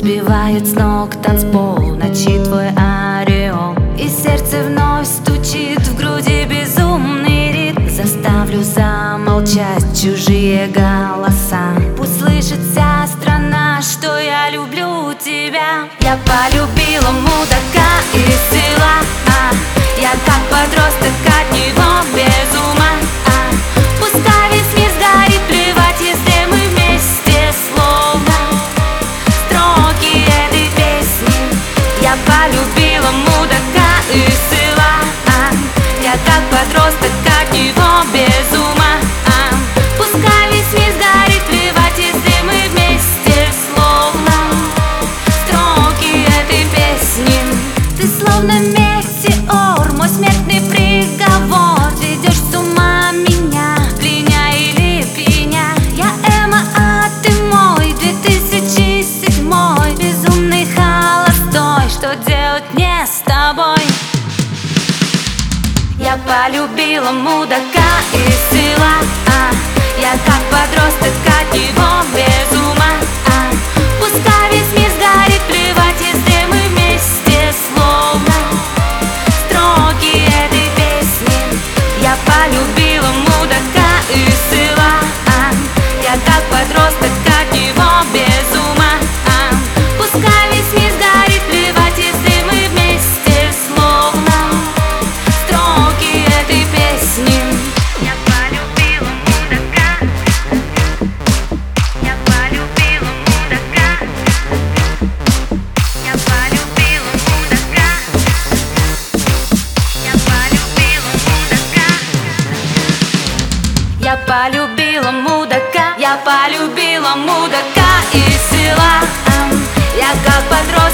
Сбивает с ног танцпол, ночи твой ореол, и сердце вновь стучит в груди безумный ритм. Заставлю замолчать чужие голоса, пусть слышит вся страна, что я люблю тебя. Я полюбила мудака из села, я как подросток от него без ума. Пускай весь мир сгорит, плевать, если мы вместе, словно строки этой песни. Я полюбила мудака из села, я как подросток от него без ума. Пускай весь мир сгорит, плевать, если мы вместе, словно строки этой песни. Ты словно метеор, мой смертный приговор. Ведешь с ума меня, пленяй или пьяня. Я Эма, а ты мой 2007, безумный холостой. Что делать мне с тобой? Я полюбила мудака из села, я как подросток от него без ума. Пускай весь мир сгорит, плевать, если мы вместе, словно строки этой песни. Я полюбила мудака из села, я как подросток от него без ума. Пускай весь мир сгорит, плевать, если мы вместе, словно строки этой песни. Я полюбила мудака, я полюбила мудака, я полюбила мудака, я полюбила мудака. Я полюбила мудака, я полюбила мудака из села, я как подросток